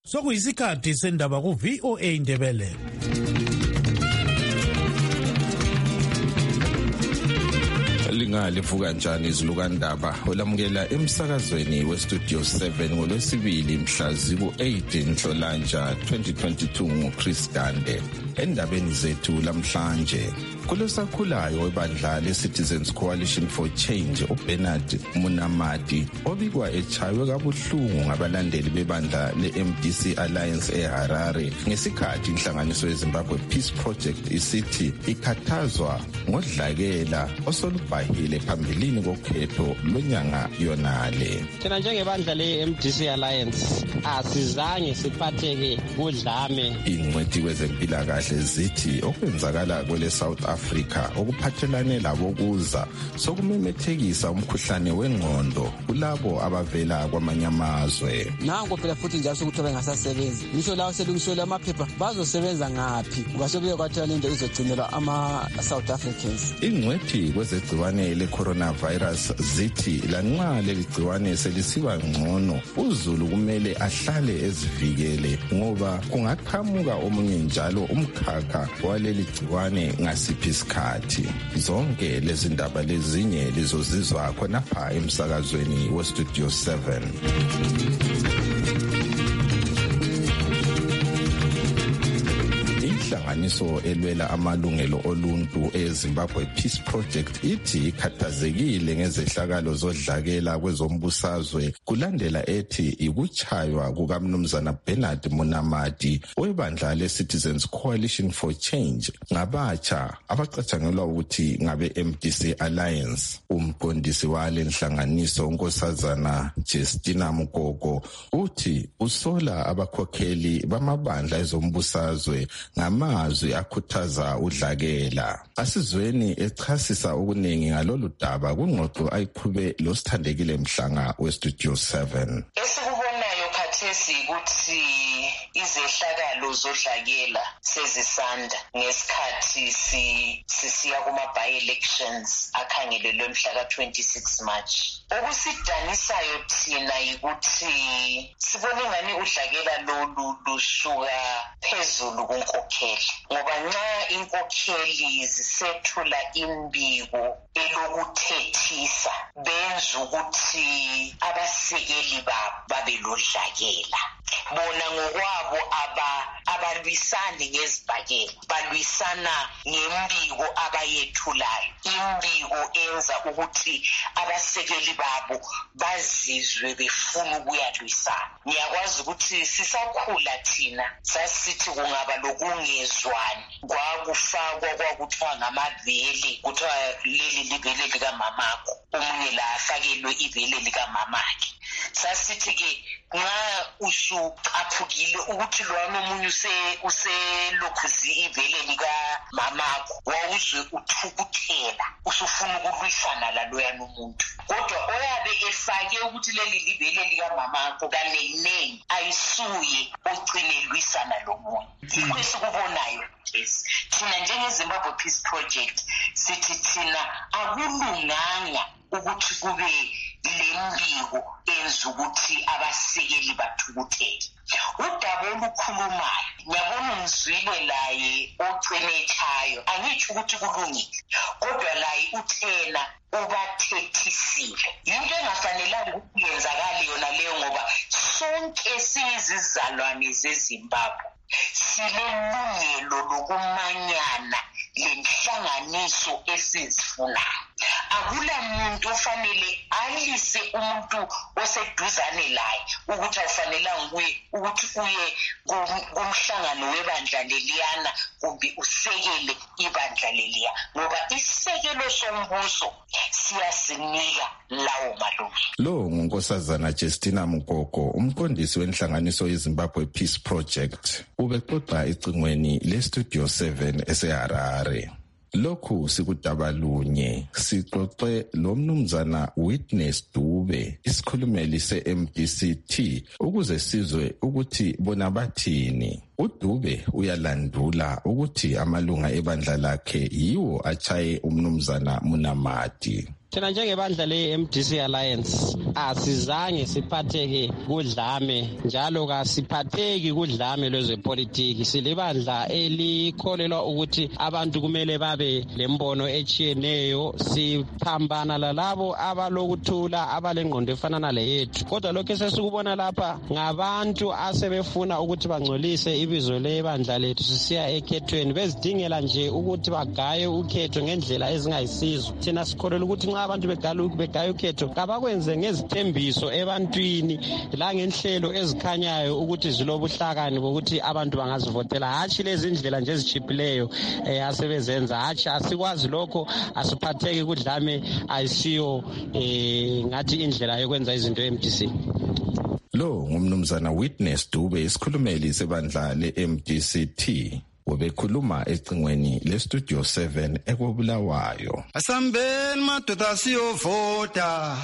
Sokuyisikhathi sendaba ku VOA Indebele. Lingalivuka njani izilukandaba olamukela emsakazweni westudio 7 ngolwesibili mhla ziku-8 Nhlolanja 2022 nguChris Gande. Endabeni zethu lamhlanje, kulosakhulayo webandla le-Citizens Coalition for Change uBernard Munamati obikwa echaywe kabuhlungu ngabalandeli bebandla le-MDC Alliance eHarare ngesikhathi inhlanganiso yeZimbabwe Peace Project isithi ikhathazwa ngodlakela osolubhahile phambilini kokhetho lonyanga yonale. Thina njengebandla le-MDC Alliance asizange siphatheke kudlame. Ingcwethi kwezempilakahle zithi okwenzakala kwele South Africa okuphathelane labokuza sokumemethekisa umkhuhlane wengqondo kulabo abavela kwamanye amazwe. Nango phela futhi njalo sokuthi bengasasebenzi. Ngisho lawo selungiselwe amaphepha bazosebenza ngaphi? Ngasobuye kwathiwa lento izogcinelwa ama-South Africans. Ingcwethi kwezegciwane le-coronavirus zithi lanxa leli gciwane selisiba ngcono, uZulu kumele ahlale ezivikele ngoba kungaqhamuka omunye njalo umkhakha waleli gciwane ngasiphi isikhathi. Zonke lezi ndaba lezinye lizozizwa khonapha emsakazweni westudio 7. Inhlanganiso elwela amalungelo oluntu eZimbabwe Peace Project ithi ikhathazekile ngezehlakalo zodlakela kwezombusazwe kulandela ethi ikuchaywa kukaMnumzana Bernard Munamati webandla le-Citizens Coalition for Change ngabatsha abacatshangelwa ukuthi ngabe-MDC Alliance. Umqondisi wale nhlanganiso uNkosazana Justina Mgogo uthi usola abakhokheli bamabandla ezombusazwe ngamazwi akhuthaza udlakela. Asizweni echasisa okuningi ngalolu daba kungxoxo ayiqhube losithandekile Mhlanga westudio 7. Esikubonayo khathesi ukuthi izehlakalo zodlakela sezisanda ngesikhathi sisiya kuma-by-elections akhangelelwe mhla ka-26 March. Okusidanisayo thina yikuthi sibone ngani udlakela lolu lusuka phezulu kunkokheli, ngoba nxa inkokheli zisethula imbiko elokuthethisa benza ukuthi abasekeli babo babe lodlakela. Bona ngokwabo abalwisani ngezibhakela, balwisana ngembiko abayethulayo. Imbiko enza ukuthi abasekeli babo bazizwe befuna ukuyalwisana. Ngiyakwazi ukuthi sisakhula thina sasithi kungaba lokungezwani kwakufakwa kwakuthiwa ngamavele, kuthiwa leli libele likamamakho, omunye la afakelwe ivele likamamakhe. Sasithi-ke nxa usucaphukile ukuthi lwana omunye uselokhuzi ivele likamamakho wawuzwe uthukuthela usufuna ukulwisana laloyana umuntu. Kodwa oyabe efake ukuthi leli livele likamamakho kanenginengi ayisuye ogcine lwisana lomunye. Yikho esikubonayo thina njengeZimbabwe Peace Project sithi thina akulunganga ukuthi kube lembiko enza ukuthi abasekeli bathukuthele. Udaba olukhulumayo ngiyabona umzwile laye ogcine echayo, angitsho ukuthi kulungile, kodwa laye uthena ubathethisile. Yinto engafanelanga ukuthi yenzakale yona leyo, ngoba sonke sizizalwane zeZimbabwe silelungelo lokumanyana lenhlanganiso esizifunayo. Akula muntu ofanele alise umuntu oseduzane laye ukuthi awufanelanga ukuthi uye kumhlangano webandla leliyana kumbe usekele ibandla leliya, ngoba isekelo sombuso siyasinika lawo malungelo. Lo nguNkosazana Justina Mgogo, umqondisi wenhlanganiso yeZimbabwe Peace Project, ubexoxa ecingweni lestudio 7 eseHarare. Lokhu sikudaba lunye sixoxe lo Mnumzana Witness Dube, isikhulumeli se-MDCT, ukuze sizwe ukuthi bona bathini. uDube uyalandula ukuthi amalunga ebandla lakhe yiwo achaye uMnumzana Munamati. Thina njengebandla le-MDC Alliance asizange siphatheke kudlame njalo kasiphatheki kudlame lwezepolitiki. Silibandla elikholelwa ukuthi abantu kumele babe lembono echiyeneyo, siphambana lalabo abalokuthula abalengqondo efana nale yethu. Kodwa lokho esesikubona lapha ngabantu asebefuna ukuthi bangcolise ibizo lebandla lethu sisiya ekhethweni, bezidingela nje ukuthi bagaye ukhetho ngendlela ezingayisizo. Thina sikholelwa ukuthi nxa abantu begaya ukhetho kabakwenze ngezithembiso ebantwini la ngenhlelo ezikhanyayo ukuthi zilobuhlakani bokuthi abantu bangazivotela, hatshi lezi ndlela nje ezitshiphileyo asebezenza. Hatshi asikwazi lokho, asiphatheki kudlame, ayisiyo ngathi indlela yokwenza izinto eMDC. Lo ngumnumzana Witness Dube, isikhulumeli sebandla le-MDC-T. Ubekhuluma ecingweni le-Studio 7 eKobulawayo. Asambeni madoda siyovota.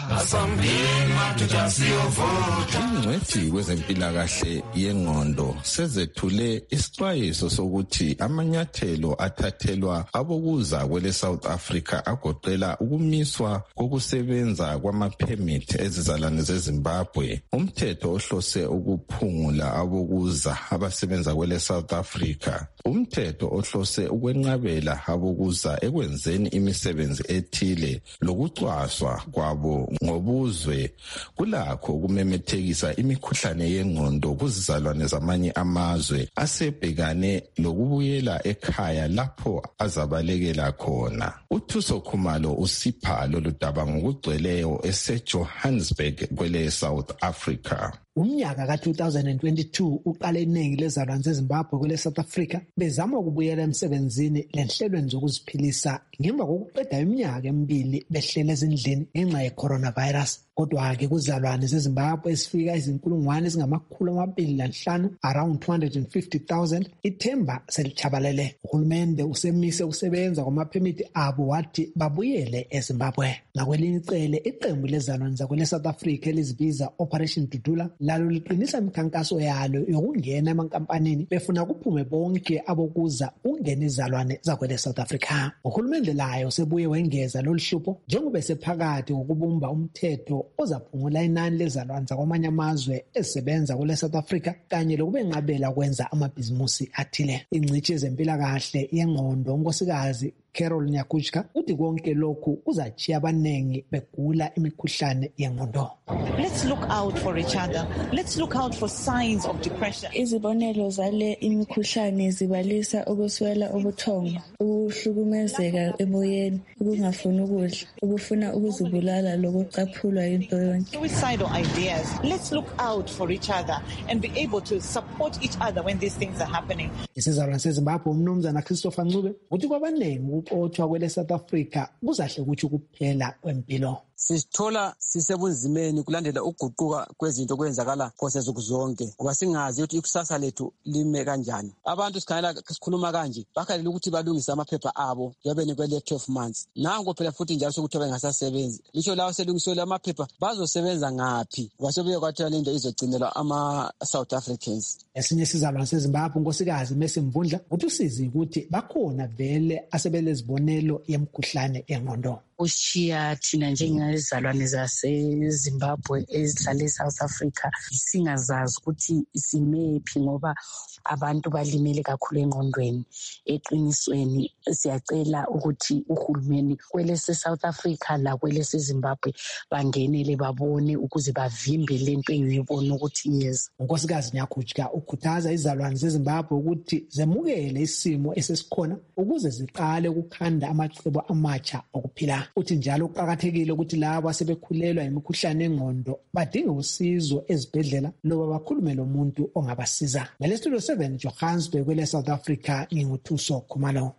Ingcwethi kwezempilakahle yengqondo sezethule isixwayiso sokuthi amanyathelo athathelwa abokuza kwele South Africa agoqela ukumiswa kokusebenza kwamaphemithi ezizalwane zeZimbabwe, umthetho ohlose ukuphungula abokuza abasebenza kwele South Africa, umthetho ohlose ukwenqabela abokuza ekwenzeni imisebenzi ethile, lokucwaswa kwabo ngobuzwe kulakho ukumemethekisa imikhuhlane yengqondo kuzizalwane zamanye amazwe asebhekane lokubuyela ekhaya lapho azabalekela khona. uThuso Khumalo usipha lolu daba ngokugcweleyo eseJohannesburg kwele South Africa. Umnyaka ka-2022 uqale iningi lezalwane zeZimbabwe kwele South Africa bezama ukubuyela emsebenzini lenhlelweni zokuziphilisa ngemva kokuqeda iminyaka emibili behlele ezindlini ngenxa ye-coronavirus. Kodwa-ke kuzalwane zeZimbabwe esifika izinkulungwane ezingama-250, around 250,000, ithemba selichabalele. Uhulumende usemise ukusebenza kwamaphemithi abo wathi babuyele eZimbabwe. Ngakwelinye icele, iqembu lezalwane zakwele South Africa elizibiza Operation Dudula lalo liqinisa imikhankaso yalo yokungena emankampanini befuna kuphume bonke abokuza kungena izalwane zakwele South Africa. Uhulumende layo sebuye wengeza lolu hlupho njengoba esephakathi ngokubumba umthetho ozaphungula inani lezalwane zakwamanye amazwe ezisebenza kule South Africa kanye lokubenqabela kwenza amabhizimusi athile. Ingcitshi yezempilakahle yengqondo unkosikazi Carol Nyakuchka uthi konke lokhu kuzachiya abanengi begula imikhuhlane yengqondo. Let's look out for each other. Let's look out for signs of depression. Izibonelo zale imikhuhlane zibalisa ukuswela ubuthongo, ukuhlukumezeka emoyeni, ukungafuni ukudla, ukufuna ukuzibulala lokucaphulwa into yonke. Suicidal ideas. Let's look out for each other and be able to support each other when these things are happening. Isizalwane seZimbabwe umnumzana Christopher Ncube uthi kwabanengi ukuxothwa kwele South Africa kuzahle ukuthi ukuphela kwempilo. Sisithola sisebunzimeni kulandela ukuguquka kwezinto kwenzakala phose zonke ngoba singazi ukuthi ikusasa lethu lime kanjani. Abantu sikhuluma kanje bakhalela ukuthi balungise amaphepha abo yabenikwe le 12 months. Nango phela futhi njalo sokuthi bengasasebenzi. Lisho lawo selungiselwe amaphepha bazosebenza ngaphi? Kwasobuye kwathi lento izogcinelwa ama-South Africans. Esinye isizalwane seZimbabwe unkosikazi Messi Mvundla uthi usizi ukuthi bakhona vele asebelezibonelo yemkhuhlane engqondo. Ushiya thina njengezizalwane zaseZimbabwe ezihlala eSouth Africa singazazi ukuthi simephi ngoba abantu balimele kakhulu engqondweni. Eqinisweni siyacela ukuthi uhulumeni kwele South Africa la kwele Zimbabwe bangenele babone ukuze bavimbe lento eyibona ukuthi yeza. Unkosikazi Nyakuchka ukhuthaza izizalwane zeZimbabwe ukuthi zemukele isimo esesikhona ukuze ziqale ukukhanda amacebo amatsha okuphila. Uthi njalo kuqakathekile ukuthi labo asebekhulelwa imikhuhlane engqondo badinge usizo ezibhedlela loba bakhulume lomuntu ongabasiza. Ngale Studio 7 Johannesburg kwele South Africa nginguThuso Khumalo.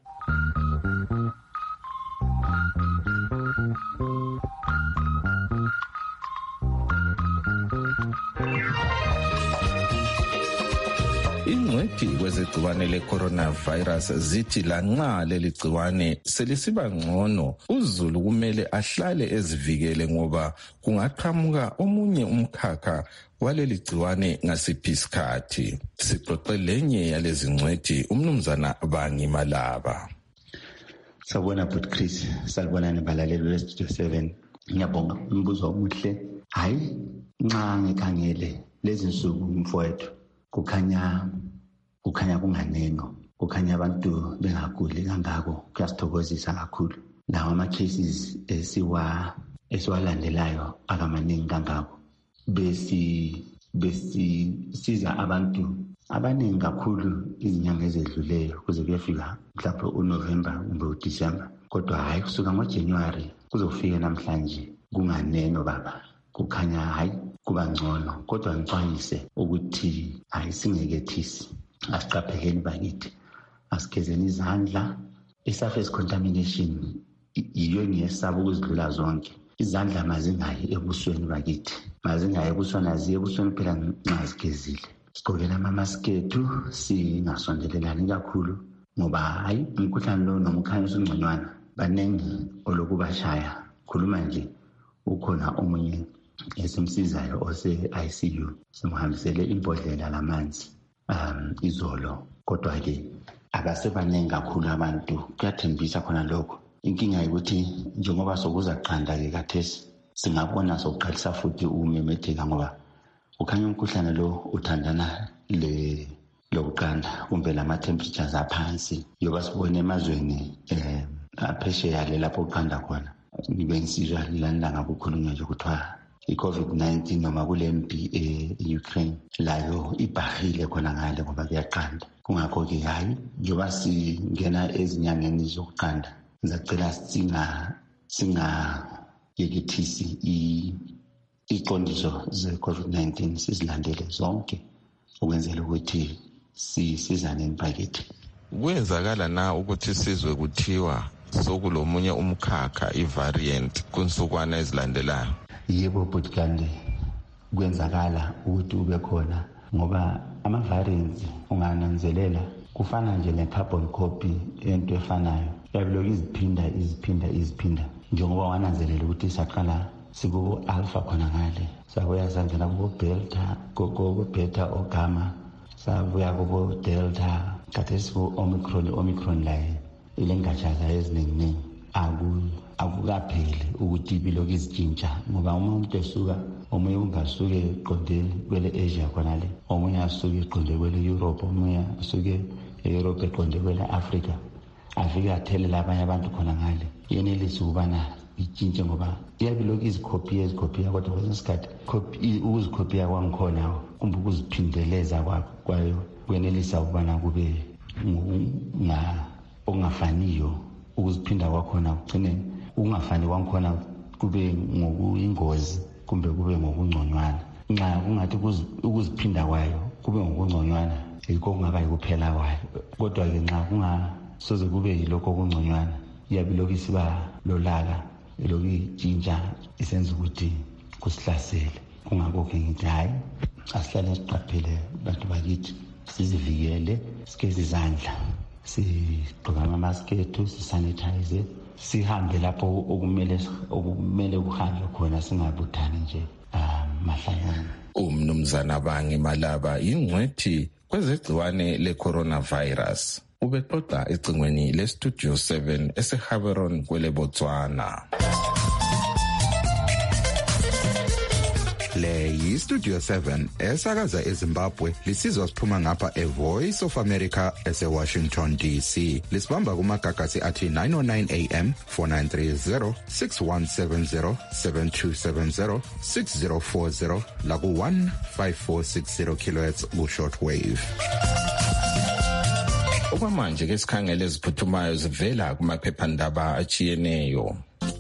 Ingcwethi kwezigciwane le-coronavirus zithi lanxa leli gciwane selisiba ngcono, uZulu kumele ahlale ezivikele ngoba kungaqhamuka omunye umkhakha waleli gciwane ngasiphi isikhathi. Sixoxe lenye yalezi ngcwethi umnumzana Bangi Malaba. Sabona but Chris, salibonani balaleli beStudio 7. Ngiyabonga umbuzo omuhle. Hayi nxa ngikhangele lezi nsuku mfowethu kukhanya kunganeno, kukhanya abantu bengaguli kangako, kuyasithokozisa kakhulu. Lawa ama-cases esiwalandelayo akamaningi kangako. Besisiza abantu abaningi kakhulu izinyanga ezedluleyo kuze kuyefika mhlawumbe uNovember kumbe uDisemba. Kodwa hayi kusuka ngoJanuary kuzofika namhlanje kunganeno baba, kukhanya hayi kuba ngcono. Kodwa ngixwayise ukuthi hayi singekethisi, asiqaphekeni bakithi, asigezeni izandla. I-surface contamination yiyo ngiyesaba ukuzidlula zonke. Izandla mazingayi ebusweni bakithi, mazingayi ebusweni, aziye ebusweni phela nxa zigezile. Sigqokele ama-mask ethu, singasondelelani kakhulu ngoba hayi umkhuhlane lo noma ukhanya usungconywana baningi olokubashaya. Khuluma nje ukhona omunye esimsizayo ose-ICU, simhambisele imbodlela lamanzi izolo. Kodwa-ke abasebaningi kakhulu abantu, kuyathembisa khona lokho. Inkinga yokuthi njengoba sokuza qanda-ke kathesi singabona sokuqalisa futhi ukumemetheka ngoba ukhanya umkhuhlane lo uthandana lokuqanda kumbe lama-temperatures aphansi. Yoba sibone emazweni aphesheya le lapho uqanda khona, ngibe ngisizwa lana kukhulunywa nje kuthiwa i-COVID-19 noma kule mpi e-Ukraine layo ibhahile khona ngale ngoba kuyaqanda. Kungakho-ke hayi njengoba singena ezinyangeni zokuqanda, ngizacela singayekethisi iqondiso ze-COVID-19, sizilandele zonke ukwenzela ukuthi sisizane emphakathi. Kwenzakala na ukuthi sizwe kuthiwa sokulomunye umkhakha i-variant kunsukwana ezilandelayo? Yebo but kanti kwenzakala ukuthi ube khona ngoba ama-variants ungananzelela kufana nje ne-carbon copy into efanayo, yabilokhu iziphinda njengoba wananzelela ukuthi saqala siku-alpha khona ngale, sabuya sangena kubo-delta, kubo-beta o-gamma, sabuya kubo-delta, khathesi ku-omicron laye ile ngatshaza eziningi akukapheli ukuthi bilokhu izitshintsha ngoba umuntu esuka omunye ungasuke eqonde kwele Asia khonale, omunye asuke eqonde kwele Europe, omunye asuke e-Europe eqonde kwele Africa, afike athelela abanye abantu khona ngale. Yenelisa ukubana itshintshe ngoba iyabilokhu izikhopiya kodwa kwesinye isikhathi ukuzikhopiya kwangikhona kumbe ukuziphindeleza kwayo kwenelisa ukubana kube ongafaniyo. Ukuziphinda kwakhona kugcine ungafani kwangikhona kube ngokuyingozi kumbe kube ngokungconywana. Nxa kungathi ukuziphinda kwayo kube ngokungconywana yikho kungaba yikuphela kwayo. Kodwa-ke nxa kungasoze kube yilokho okungconywana, iyabilokhu isiba lolaka, ilokhu itshintsha isenza ukuthi kusihlasele. Kungakho-ke ngithi hayi asihlale siqaphele bantu bakithi, sizivikele, sigeze izandla, sigqoke ama-mask ethu, sisanitize, sihambe lapho okumele kuhanjwe khona, singabuthani nje mahlanyana. Umnumzana Bangi Malaba ingcwethi kwezegciwane le-coronavirus. Ubexoxa ecingweni le-Studio 7 eseHaveron kwele Botswana. Le yi-Studio 7 esakaza eZimbabwe, lisizwa siphuma ngapha eVoice of America ese-Washington DC. Lisibamba kumagagasi athi 909 AM, 4930, 6170, 7270, 6040 laku-15460 kHz ku-shortwave. Okwamanje ke sikhangele eziphuthumayo zivela kumaphephandaba achiyeneyo.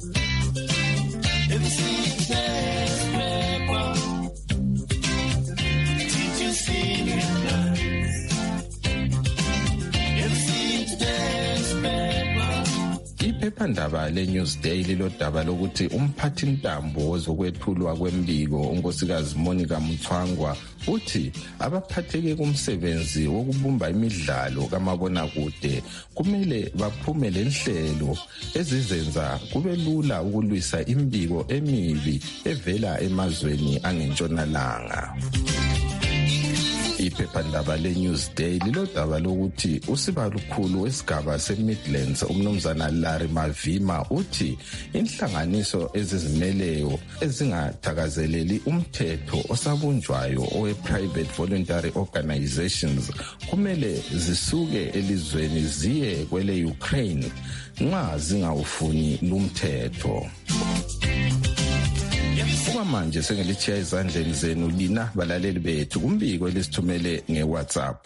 Iphephandaba le-Newsday lilodaba lokuthi umphathintambo wezokwethulwa kwembiko unkosikazi Monica Mutsvangwa uthi abaphatheke kumsebenzi wokubumba imidlalo kamabonakude kumele baphume lenhlelo ezizenza kube lula ukulwisa imbiko emibi evela emazweni angentshonalanga. Iphephandaba le-Newsday lilodaba lokuthi usibalukhulu wesigaba se-Midlands umnumzana Larry Mavima uthi inhlanganiso ezizimeleyo ezingathakazeleli umthetho osabunjwayo owe-private voluntary organizations kumele zisuke elizweni ziye kwele Ukraine nxa zingawufuni lumthetho. Manje sengilitshiya izandleni zenu lina balaleli bethu kumbiko elisithumele ngeWhatsApp.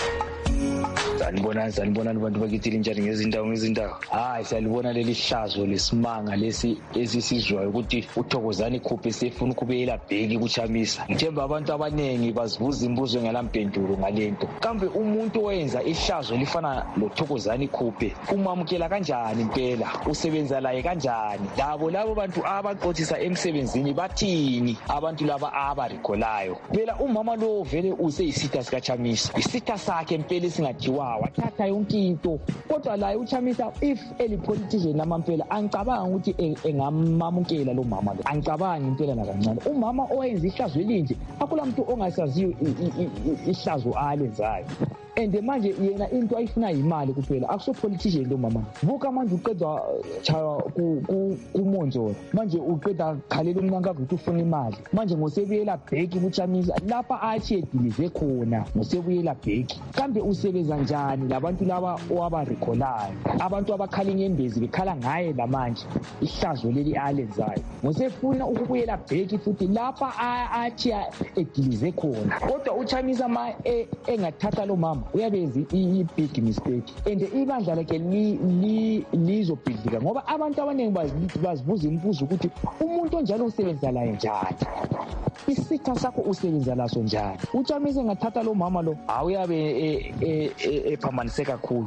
Sanibonani abantu bakithile njani ngezindawo. Hayi siyalibona leli hlazo lesimanga lesi esisizwayo ukuthi uThokozani Khuphe sefuna ukubuyela bheki kuChamisa. Ngithemba abantu abanengi bazibuza imibuzo engelampendulo ngalento. Kambe umuntu owenza ihlazo lifana loThokozani Khuphe umamukela kanjani impela? Usebenza laye kanjani? Labo bantu abaqothisa emsebenzini bathini abantu laba abarikolayo? Phela umama lo vele useyisitha sikaChamisa. Isitha sakhe impela singathiwa wathatha yonke into kodwa la uChamisa if eli politician namampela angicabanga ukuthi engamamukela lo mama lo, angicabanga impela nakancane. Umama owenza ihlazo elinje akula muntu ongasaziyo ihlazo alenzayo. And manje yena into ayifuna imali kuphela, akuso politician lo mama. Buka manje uqeda chaya kuMonjolo, manje uqeda khalela umnanka ukuthi ufuna imali. Manje ngosebuyela bheki kuChamisa lapha athi edilize khona ngosebuyela bheki. Kambe usebenza njani labantu laba owabarikolayo? Abantu abakhala inyembezi bekhala ngaye lamanje ihlazo leli alenzayo. Ngosefuna ukubuyela bheki futhi lapha athi edilize khona. Kodwa uChamisa engathatha lo mama uyabenza i-big mistake and ibandla lakhe lizobhidlika ngoba abantu abaningi bazibuza imibuzo ukuthi umuntu onjalo usebenza laye njani, isitha sakho usebenza laso njani. uChamisa engathatha lo mama lo awuyabe ephambanise kakhulu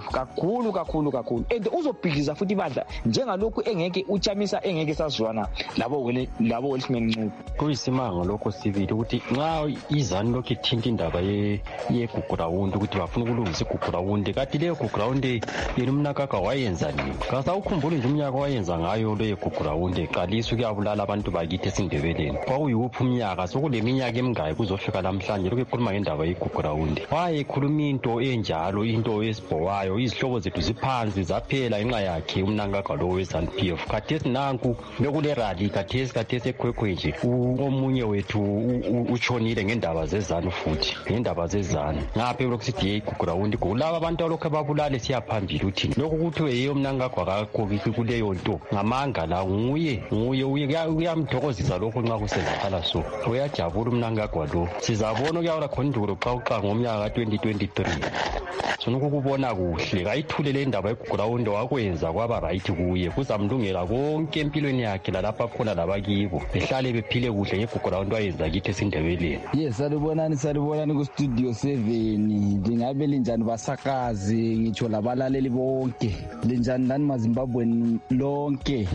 and uzobhidliza futhi ibandla njengalokhu engeke uChamisa engeke sazwana labo Welshman Ncube. Kuyisimanga lokho sivile ukuthi nxa izani lokhu ithinta indaba yeGugurawundi ukuthi bafuna ukulungisa iGugurawundi kanti leyo Gugurawundi yena umnakaka wayenza nini? Kasawukhumbula nje umnyaka wayenza ngayo leyo Gugurawundi eqalisa ukuyabulala abantu bakithi esindebeleni. Kwakuyiwuphi umnyaka sokuleminyaka emingaki kuzofika namhlanje lokhu ekhuluma ngendaba yeGugurawundi? Wayekhuluma into enjalo, into esibhowayo, izihlobo zethu ziphansi zaphela ngenxa yakhe umnakaka lo we-ZANU-PF. Khathesi nanku bekule rally khathesi ekhwekhwe nje omunye wethu utshonile ngendaba zezanu futhi ngendaba zezanu ngaphe lokusithi yeGugurawundi kulaba abantu lokho babulale siyaphambili uthini lokho kuthiwe yiyo mnangagwa akakho kuleyo nto ngamanga la nguye uyamthokozisa lokho nxa kusenzakala so uyajabula umnangagwa lo. Sizabona kuyawula khona indulo xa ngomnyaka ka-2023 sonke ukubona kuhle kayithule le ndaba yeGugurawundi wakwenza kwaba right kuye kuzamlungela konke empilweni yakhe lalapha khona labakibo behlale bephile kuhle ngeGugurawundi wayenza kithi esindebeleni. Yes, salibonani ku-studio 7. Ndingabe linjani basakazi ngitsho labalaleli bonke, linjani nani maZimbabweni lonke?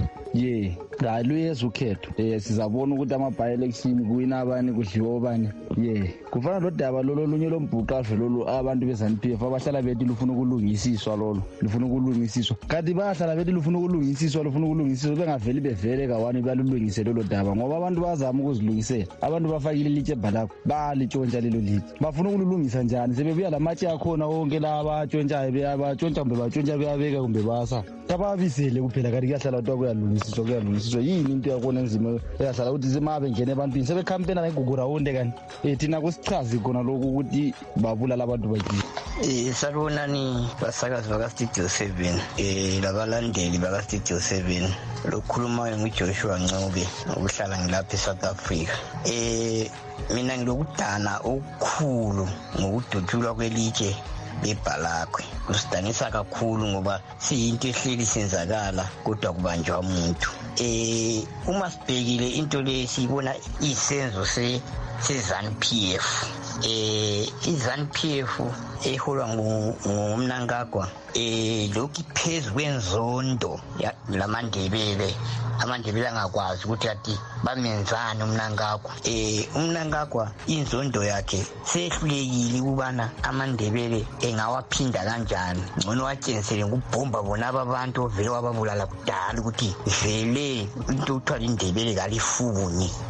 Ngalo ukhetho sizabona ukuthi ama-by-election kuwina abani kudliwa obani. Kufana lodaba lolunye lombhuqasho lolu abantu be-ZANU-PF abahlala bethi lufuna ukulungisiswa kanti bayahlala bethi lufuna ukulungisiswa bengaveli bevele kawani balulungise lolo daba ngoba abantu bazama ukuzilungisela. Abantu bafakile ilitshe ebhalakho balitshontsha lelo litshe, bafuna ukulungisa njani? Sebebuya lamatshe akhona wonke la abatshontshayo bayatshontsha kumbe batshontsha beyabeka kumbe basa tababizele kuphela kanti kuyahlala kuthiwa kuyalungisiswa. Yini into yakhona enzima eyahlala ukuthi sema bengene ebantwini sebekhampena ngeGugurawundi kanti thina kusichazi khona lokhu ukuthi babulala abantu bakithi. Salibonani basakazi baka-Studio 7 labalandeli baka-Studio 7 lokukhulumayo nguJoshua Ncube ukuhlala ngilapha eSouth Africa. Mina ngilokudana okukhulu ngokudutshulwa kwelitshe beBhalakwe. Kusidanisa kakhulu ngoba siyinto ehleli senzakala kodwa kubanjwa umuntu. Uma sibhekile into le siyibona isenzo se-ZANU-PF. iZANU-PF eholwa ngumnangagwa lokhu phezu kwenzondo lamandebele. Amandebele angakwazi ukuthi ati bamenzani umnangagwa. Umnangagwa inzondo yakhe sehlulekile ukubana amandebele engawaphinda kanjani. Ngcono watshengisele ngubhomba bona abantu vele wababulala kudala ukuthi vele into uthwala indebele kalifuni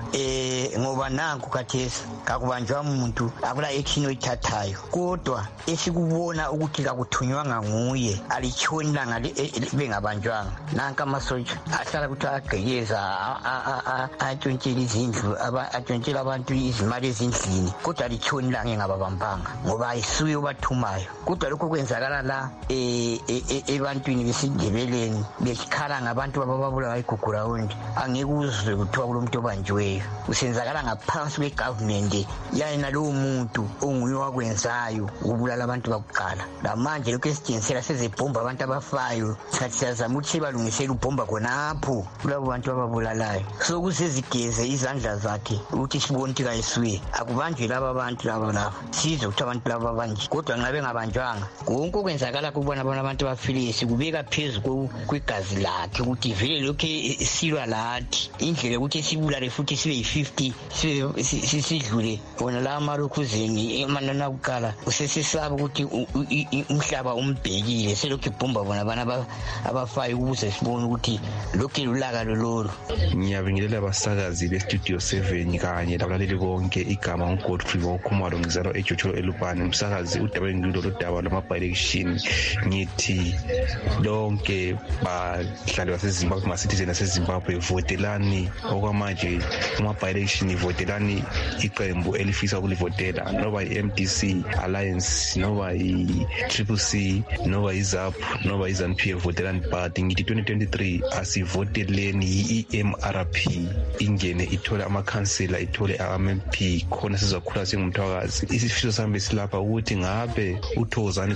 ngoba nanku kathesi kakubanjwa umuntu akula action oyithathayo kodwa esikubona ukuthi kakuthunywanga nguye alichoni langa bengabanjwanga nanka amasotsha ahlala ukuthi agqekeza atshontshela izindlu atshontshela abantu izimali ezindlini kodwa alichoni langa engababambanga ngoba ayisuye obathumayo kodwa lokho kwenzakala la ebantwini besindebeleni bekhala ngabantu abababulawa iGugurawundi angeke uzwe kuthiwa kulomuntu obanjiweyo usenzakala ngaphansi kwegovernment yana lowo muntu onguye wakwenzayo ukubulala abantu bakuqala lamanje lokho esidingisela sezebhomba abantu abafayo sathi siyazama ukuthi balungisele ubhomba khonapho kulabo bantu ababulalayo so kusezigeze izandla zakhe ukuthi sibone ukuthi kayisuye akubanjwe laba bantu laba size ukuthi abantu laba banje kodwa nxa bengabanjwanga konke okwenzakala kubona abantu bafilisi kubeka phezulu kwegazi lakhe ukuthi vele lokho silwa lathi indlela ukuthi sibulale futhi sibe yi50 sidlule wona la amarokhuzeni emanana kuqala usesisaba ukuthi umhlaba umbhekile selokhu ibhomba bona bana abafayo ukuze sibone ukuthi lokhu lulaka lolo. Ngiyabingelela abasakazi beStudio 7 kanye labalaleli bonke igama uGodfrey Bokhumalo ngizalwa eJoJo eLupane umsakazi udaba ngilo lodaba lama-election ngithi lonke bahlali baseZimbabwe ama-citizen aseZimbabwe votelani okwamanje kuma-election votelani iqembu elifisa ukulivotela noba i-MDC Alliance noba i-CCC noba i-ZAP noba i-ZANU-PF votelani but ngithi 2023 asivoteleni i-EMRP ingene ithole amakhansela ithole ama-MP khona sizakhula singumthwakazi. Isifiso sami silapha ukuthi ngabe uThokozani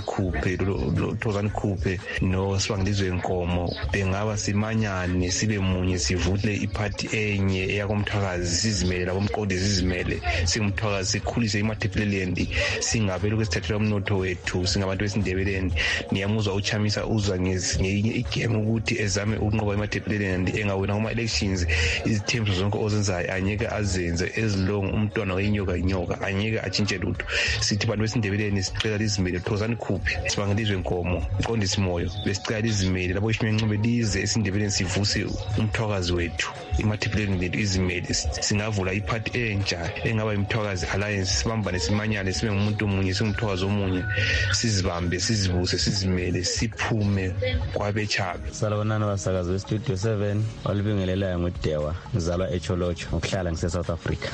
Khuphe noSibangilizwe Nkomo bengaba simanyane sibe munye sivule iphathi enye eyakomthwakazi sizimele labomqondisi sizimele singumthwakazi sikhulise iMatabeleland singabe lokhu sithathela umnotho wethu singabantu besindebeleni. Niyamuzwa uChamisa uzwa ngenye igame ukuthi ezame ukunqoba iMatabeleland engawina kuma-elections izithembiso zonke ozenzayo anyeke azenze ezilonga umntwana wenyoka anyeke atshintshe lutho. Sithi bantu besindebeleni sicela lizimele Thokozani Khuphe Sibangilizwe Nkomo Mqondisi Moyo besicela lizimele labo Ishimwe lize esindebeleni sivuse umthwakazi wethu iMatabeleland lethu izimele singavula iphathi entsha engaba imthwakazi Alliance sibambane simanyane sibe ngumuntu munye singumthwakazi omunye sizibambe sizibuse sizimele siphume kwabechabe. Salonana basakazi beStudio 7 olibingelelayo nguDewa ngizalwa eCholocho ngokuhlala ngise-South Africa.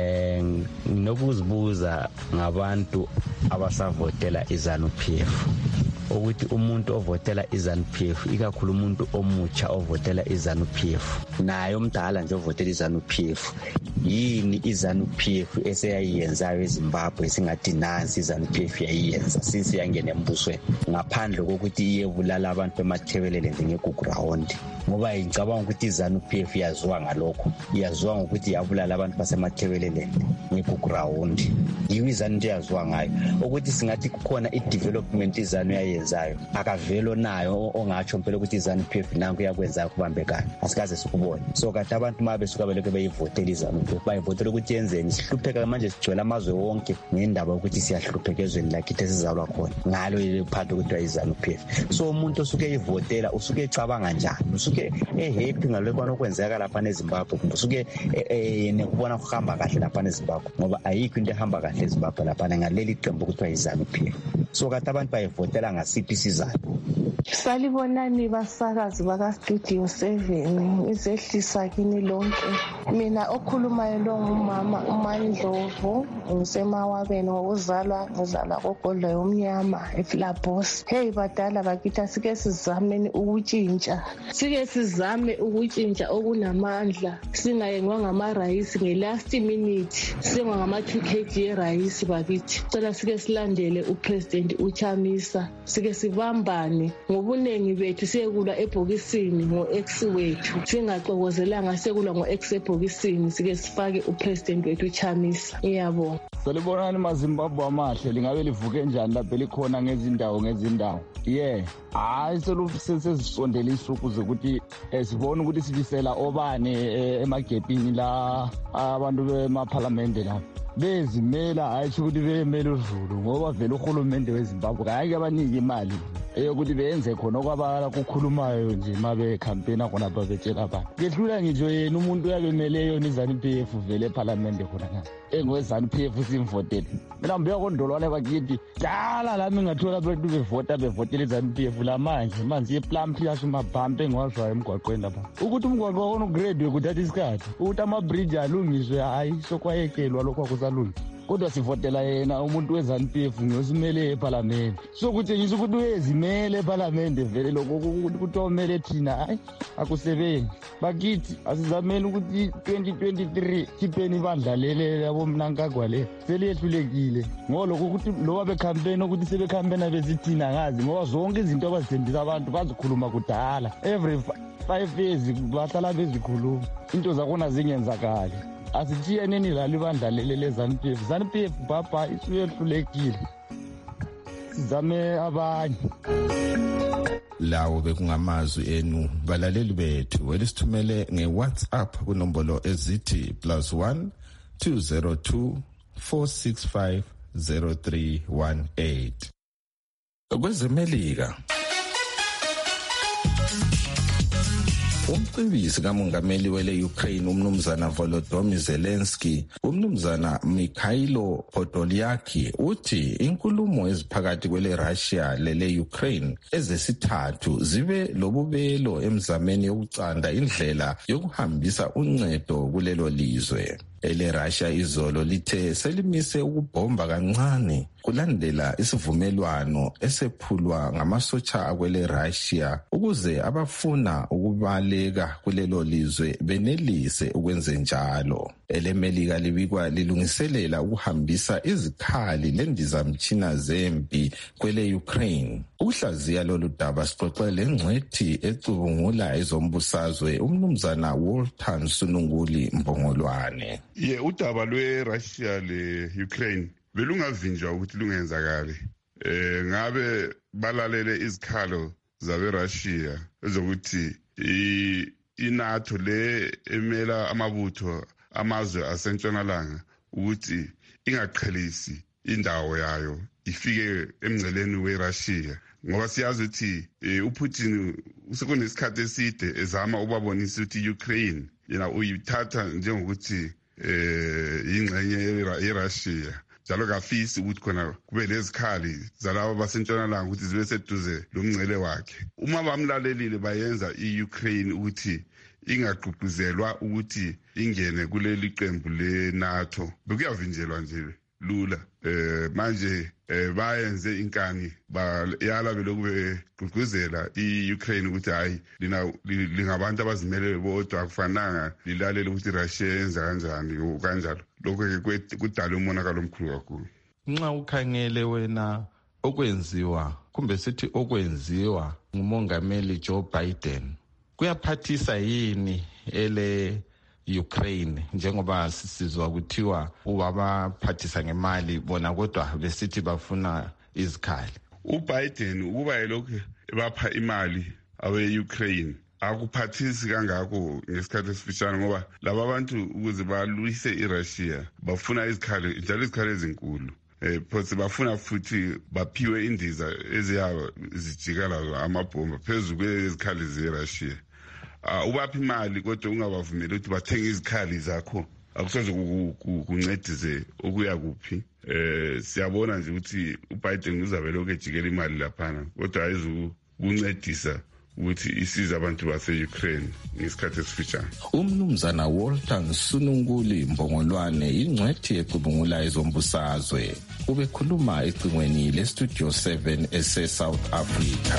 Nginokuzibuza ngabantu abasavotela iZANU-PF ukuthi umuntu ovotela iZANU-PF ikakhulu umuntu omutsha ovotela iZANU-PF naye omdala nje ovotela iZANU-PF yini iZANU-PF eseyayenzayo eZimbabwe singathi nansi iZANU-PF yayiyenza sisiyangena embusweni ngaphandle kokuthi iyebulala abantu bemathebelele ngeGugurawundi ngoba ngicabanga ukuthi iZANU-PF yaziwa ngalokho yaziwa ngokuthi yabulala abantu basemathebelele ngeGugurawundi yiyo iZANU nje yaziwa ngayo ukuthi singathi kukhona i-development iZANU yayenzayo akavelo nayo ongatsho mpela ukuthi iZANU-PF nanku yakwenza kubambekana asikaze sikubone. So kade abantu mabesuka belokho beyivotela iZANU-PF bayivotela ukuthi yenzeni sihlupheka manje sigcwele amazwe wonke ngendaba ukuthi siyahlupheka ezweni lakithi esizalwa khona ngalo lephathi ukuthi iZANU-PF. So umuntu osuke eyivotela usuke ecabanga njani usuke happy ngalokho okwenzeka lapha eZimbabwe usuke nekubona kuhamba kahle lapha eZimbabwe ngoba ayikho into ehamba kahle eZimbabwe lapha ngaleli qembu ukuthi iZANU-PF. So kade abantu bayivotela ngasiphi isizathu. Salibonani basakazi bakaStudio 7 izehlisa kini lonke. Mina okhulumayo lo ngumama uMandlovu ngisemawabeni ngokuzalwa ngizala kogodla yomnyama eFlabos. Hey badala bakithi sike sizameni ukutshintsha. Sike sizame ukutshintsha okunamandla singayengwa ngamarayisi ngelast minute singwa ngama 2 kg yerayisi bakithi. Cela sike silandele uPresident uChamisa sike sibambane ngobunengi bethu siyekulwa ebhokisini ngo-X wethu singaxokozelanga sekulwa ngo-X ebhokisini sike sifake uPresident wethu uChamisa. Ngiyabonga. Salibonani maZimbabwe amahle lingabe livuke njani lapha likhona ngezindawo. Hayi sesizisondelisa ukuze ukuthi sibone ukuthi sibisela obani emagepini la abantu bemaphalamende lapha. Bezimela hayi ukuthi bemele uZulu ngoba vele uhulumende weZimbabwe ayike abanike imali eyokuthi benze khona okwabala kukhulumayo nje mabe campaign khona babetshela abantu. Ngehlula ngisho yena umuntu uyabemele yona iZANU-PF vele eParliament khona ngani. NgoZANU-PF simvotele. Mina ngibuya kondolwane bakithi. Dala lami ngathola abantu bevotela iZANU-PF la manje yeplum plus mabhampe engwazwayo emgwaqweni lapha. Ukuthi umgwaqo wona ugrade kuthatha isikhathi. Ukuthi ama-bridge alungiswe hayi sokwayekelwa lokho akusalungi. Kodwa sivotela yena umuntu weZANU-PF ngosimele eParliament. Sokuthi ngisho ukuthi uyezimele eParliament vele lokho ukuthi omele thina hayi akusebenzi. Bakithi asizameni ukuthi 2023 khipheni ibandla lele yabo mnankagwa le. Seliyehlulekile. Ngoloko ukuthi lo becampaign ukuthi sebecampaign bezithina ngazi ngoba zonke izinto abazithembisa abantu bazikhuluma kudala. Every 5 years bahlala bezikhuluma. Into zakhona zingenzakali. Asithiyeneni la libandla lele leZANU-PF. ZANU-PF baba isuyehlulekile. Sizame abanye. Lawo bekungamazwi enu balaleli bethu welisithumele ngeWhatsApp kunombolo ezithi +1 202 465 0318. Kwezemelika umcebisi kamongameli wele Ukraine umnumzana Volodymyr Zelensky umnumzana Mikhailo Podolyak uthi inkulumo eziphakathi kwele Russia lele Ukraine ezesithathu zibe lobubelo emzameni yokucanda indlela yokuhambisa uncedo kulelo lizwe. Ele Russia izolo lithe selimise ukubhomba kancane kulandela isivumelwano esephulwa ngamasotsha akwele Russia ukuze abafuna ukubaleka kulelo lizwe benelise ukwenza njalo. Ele Melika libikwa lilungiselela ukuhambisa izikhali lendizamtshina zempi kwele Ukraine. Ukuhlaziya lolu daba sixoxele ngcwethi ecubungula ezombusazwe umnumzana Walter Nsununguli Mbongolwane. Udaba lwe-Russia le-Ukraine belungavinjwa ukuthi lungenzakali. Ngabe balalele izikhalo zabe-Russia ezokuthi i-NATO le emela amabutho amazwe asentshonalanga ukuthi ingaqhelisi indawo yayo ifike emngceleni we-Russia. Ngoba siyazi ukuthi uPutin usekunesikhathi eside ezama ukubabonisa ukuthi Ukraine yena uyithatha njengokuthi ingxenye yeRussia. Njalo kafisi ukuthi khona kube lezikhali zalabo basentshonalanga ukuthi zibe seduze lomngcele wakhe. Uma bamlalelile bayenza i-Ukraine ukuthi ingagqugquzelwa ukuthi ingene kuleli qembu le-NATO. Bekuyavinjelwa nje lula. Manje bayenze inkani bayala beloku begqugquzela i-Ukraine ukuthi hayi lingabantu abazimele bodwa akufananga lilalele ukuthi Russia yenza kanjani kanjalo. Lokho-ke kudala umonakalo omkhulu kakhulu. Nxa ukhangele wena okwenziwa kumbe sithi okwenziwa ngumongameli Joe Biden kuyaphathisa yini ele Ukraine njengoba sisizwa kuthiwa ubabaphathisa ngemali bona kodwa besithi bafuna izikhali. uBiden ukuba yilokho ebapha imali awe-Ukraine akuphathisi kangako ngesikhathi esifishane ngoba laba bantu ukuze balwise iRussia bafuna izikhali njalo izikhali ezinkulu. Phose bafuna futhi baphiwe indiza eziyaba zijikala amabhomba phezulu kwezikhali zeRussia. Ubaphi imali kodwa ungabavumeli ukuthi bathenge izikhali zakho akusoze kuncedise okuya kuphi. Siyabona nje ukuthi uBiden uzabe lokho ejikela imali laphana kodwa ayizukuncedisa ukuthi isiza abantu base-Ukraine ngesikhathi esifishane. Umnumzana Walter Nsununguli Mbongolwane ingcwethi ecubungula ezombusazwe ubekhuluma ecingweni leStudio 7 ese-South Africa.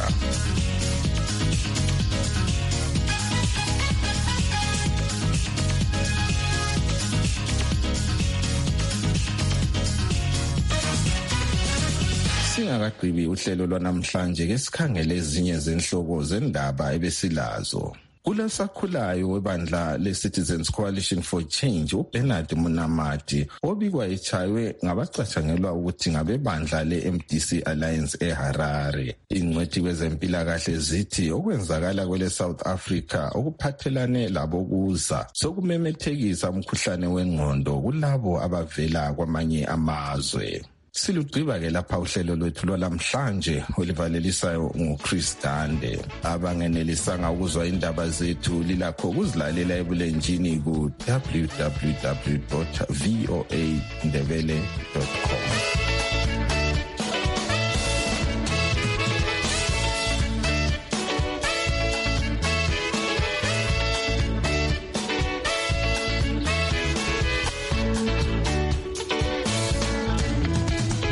Singakagqibi uhlelo lwanamhlanje ke sikhangele ezinye zenhloko zendaba ebesilazo. Kulosakhulayo webandla le-Citizens Coalition for Change uBernard Munamati obikwa echaywe ngabacatshangelwa ukuthi ngabebandla le-MDC Alliance eHarare. Ingcwethi kwezempilakahle zithi okwenzakala kwele South Africa okuphathelane labokuza sokumemethekisa umkhuhlane wengqondo kulabo abavela kwamanye amazwe. Silugqiba-ke lapha uhlelo lwethu lwalamhlanje olivalelisayo nguChris Dande. Abangenelisanga ukuzwa indaba zethu lilakho ukuzilalela ebulenjini ku www.voandebele.com.